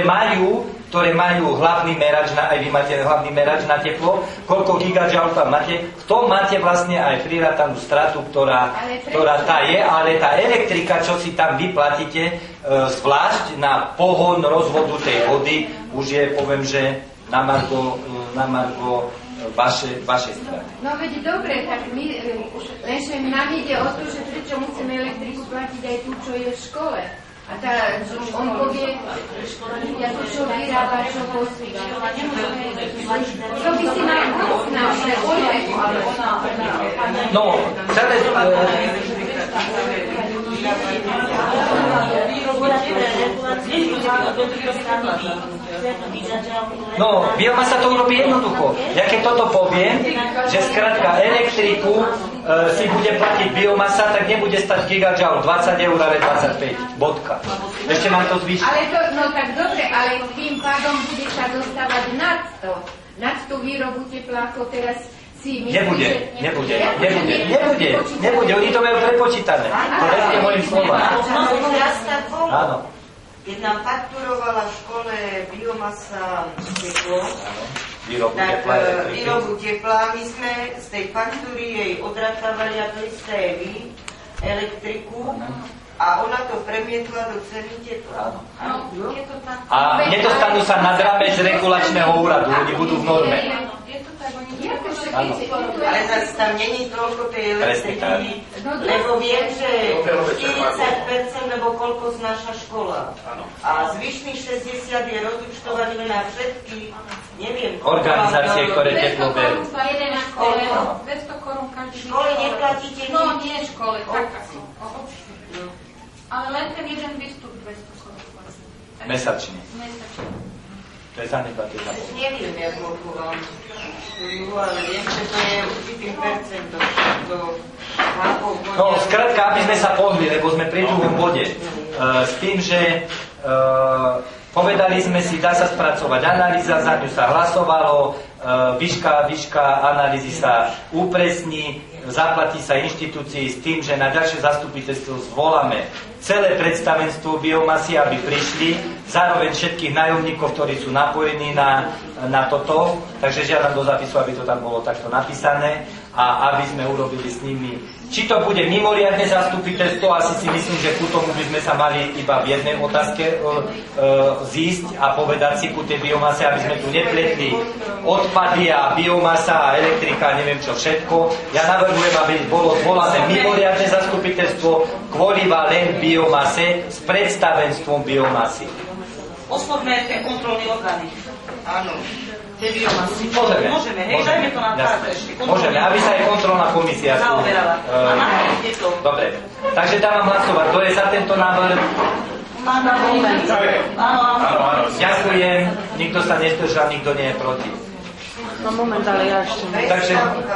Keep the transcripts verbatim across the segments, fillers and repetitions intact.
ktoré majú, ktoré majú hlavný merač, na, aj vy máte hlavný merač na teplo, koľko gigajoule tam máte, v tom máte vlastne aj prirátanú stratu, ktorá, ktorá tá je, ale tá elektrika, čo si tam vyplatíte, e, zvlášť na pohon rozvodu tej vody, už je, poviem, že na margo, na margo vaše, vaše straty. No veď dobre, tak my, lenže nám ide o to, že prečo musíme elektriku platiť aj tu, čo je v škole. A tá, on povie, ja to čo vyrába, čo posvíva. To by si nám uznal, že no, celé... No, biomasa to urobí jednoducho. Ja keď toto poviem, že skrátka elektriku e, si bude platiť biomasa, tak nebude stať gigajoule dvadsať eur, ale dvadsaťpäť. Bodka. Ešte nám to zvýši. Ale to, no tak dobre, ale tým pádom bude sa dostávať nad to. Nad tú výrobu tepla, ako teraz si myslí, nebude, že... Nebude, nebude, nebude, nebude. Oni to majú prepočítané. To verte mojim slovám. Áno. Keď nám fakturovala v škole biomasa teplo, výrobu tak tepla, výrobu tepla, my sme z tej faktúry jej odratávali a to isté vy, elektriku, a ona to premietla do ceny tepla. Áno. A nedostanú sa nad rámec regulačného úradu, oni budú v norme. Áno. Ale zase tam není toľko tej elektriky, lebo viem, že štyridsať percent, lebo koľko znáša škola. A zvyšných šesťdesiat je rozúčtovaný na všetky, neviem, organizácie, ktoré teplo berú. dvesto korún každý. Školy neplatíte? No, nie školy, tak asi. Ale len ten jeden výstup dvesto korún. Mesačne. Mesačne. To je zanedbateľná. Neviem, jak koľko vám štujú, ale viem, že to je určitým percentom. No, skrátka, aby sme sa pohli, lebo sme pri druhom bode. Uh, s tým, že uh, povedali sme si, dá sa spracovať analýza, za ňu sa hlasovalo, uh, výška, výška analýzy sa upresní, zaplatí sa inštitúcii s tým, že na ďalšie zastupiteľstvo zvoláme celé predstavenstvo biomasy, aby prišli, zároveň všetkých nájomníkov, ktorí sú napojení na, na toto, takže žiadam do zapisu, aby to tam bolo takto napísané a aby sme urobili s nimi. Či to bude mimoriadne zastupiteľstvo, asi si myslím, že ku tomu by sme sa mali iba v jednej otázke e, e, zísť a povedať si ku tej biomase, aby sme tu nepletli odpady a biomasa a elektrika a neviem čo všetko. Ja navrhujem, aby bolo zvolané mimoriadne zastupiteľstvo kvôli len biomase s predstavenstvom biomasy. Oslovné tie kontrolné orgány. Áno. Tie biomasy. Môžeme. Môžeme, hej, dajme to na práve ešte. Môžeme, aby sa aj kontrolná komisia zaoberala. Uh, Dobre, takže dávam hlasovať. Kto je za tento návrh? Mám na moment. Áno, áno. Ďakujem. Nikto sa nestržal, nikto nie je proti. No moment, ale ja ešte. Takže...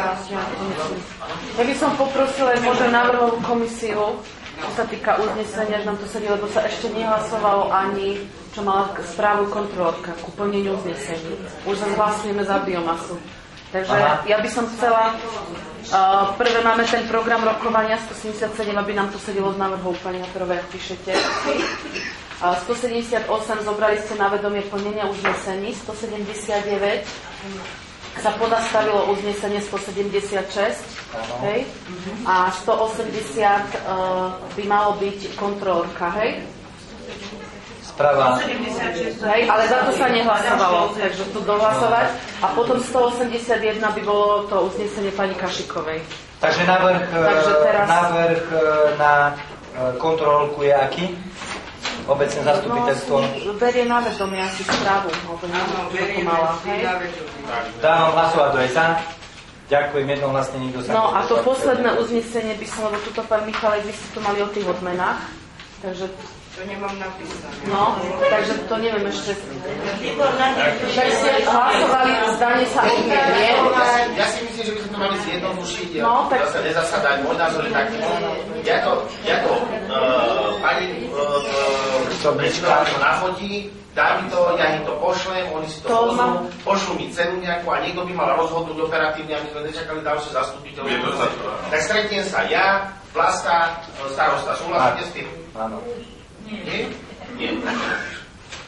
Ja by som poprosila aj možno návrhovú komisiu, čo sa týka uznesenia, že nám to sedí, lebo sa ešte nehlasovalo ani, čo mala správu kontrolórka ku plneniu uznesení. Už hlasujeme za biomasu. Takže aha, ja by som chcela, uh, prvé máme ten program rokovania sto sedemdesiatsedem, aby nám to sedelo z návrhov pani Haperovej, ak píšete. Uh, sto sedemdesiatosem, zobrali ste na vedomie plnenia uznesení, sto sedemdesiatdeväť sa pozastavilo uznesenie sto sedemdesiatšesť, hej? A sto osemdesiat uh, by malo byť kontrolórka, hej? Správa. Hej, ale za to sa nehlasovalo, takže to dohlasovať. A potom sto osemdesiatjeden by bolo to uznesenie pani Kašikovej. Takže návrh, takže teraz... návrh na kontrolórku je aký? Obecné zastupiteľstvo? No, berie na vedomie asi správu, alebo neviem, čo to mala. Dávam hlasovať, kto je za. Ďakujem, jednohlasne, nikto sa... No a to posledné uznesenie by som, lebo tuto pán Michalek, vy ste to mali o tých odmenách, takže... To nemám napísané. No, takže to neviem ešte. Tak ste hlasovali, zdanie sa odmenie. Ja si myslím, že by sme to mali zjednodušiť. No, tak... Zase nezasadať. Môj názor je taký. Ja to, ja to uh, pani Brečková to nachodí, dá mi to, ja im to pošlem, oni si to, to poznú, ma... pošlú mi cenu nejakú a niekto by mal rozhodnúť operatívne, aby sme nečakali ďalšie zastupiteľov. Tak stretnem sa ja, Vlasta, starosta. Súhlasíte s tým? Áno. Nie? Nie.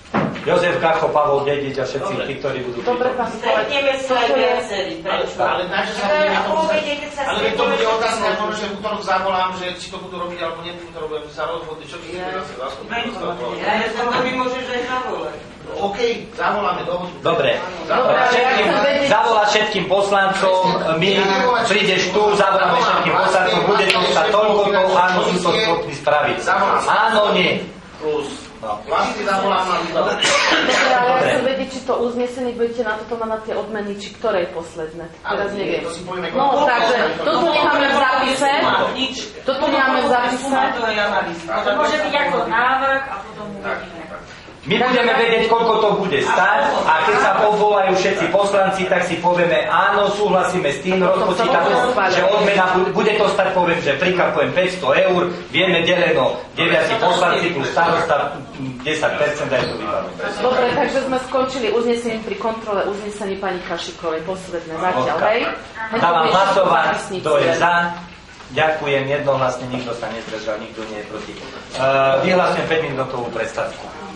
Jozef Gacho, Pavol Dedič a všetci tí, ktorí budú Dobre, pán Stretneme sa aj viacerí. Prečo? Ale takže sa ale keď to bude otázka, možno, že v útorok zavolám, že či to budú robiť, alebo nebudú to robiť, sa rozhodne, čo keď je zase zastupný. Ja som to mi môžeš aj zavolať. OK, zavoláme dohodu. Dobre, všetkým, zavolať všetkým poslancom, my prídeš tu, zavoláme všetkým poslancom, bude to sa toľko to, áno, sú to schopní spraviť. Áno, nie. Plus. No. Vlastne zavolám na Dobre, ale ja chcem vedieť, či to uznesenie budete na toto mať na tie odmeny, či ktorej posledné. Teraz neviem. No, takže toto necháme v zápise. Toto necháme v zápise. To môže byť ako návrh a potom uvidíme. My budeme vedieť, koľko to bude stať a keď sa povolajú všetci poslanci, tak si povieme, áno, súhlasíme s tým, rozpočíta to, že odmena bude, bude to stať, poviem, že príklad poviem päťsto eur, vieme deleno deväť poslanci plus starosta desať percent aj to vypadlo. Dobre, takže sme skončili uznesením pri kontrole uznesení pani Kašikovej, posledné zatiaľ, hej? Dávam hlasovať, kto je za. Ďakujem jednohlasne, nikto sa nezdržal, nikto nie je proti. Uh, vyhlasujem päť minútovú prestávku.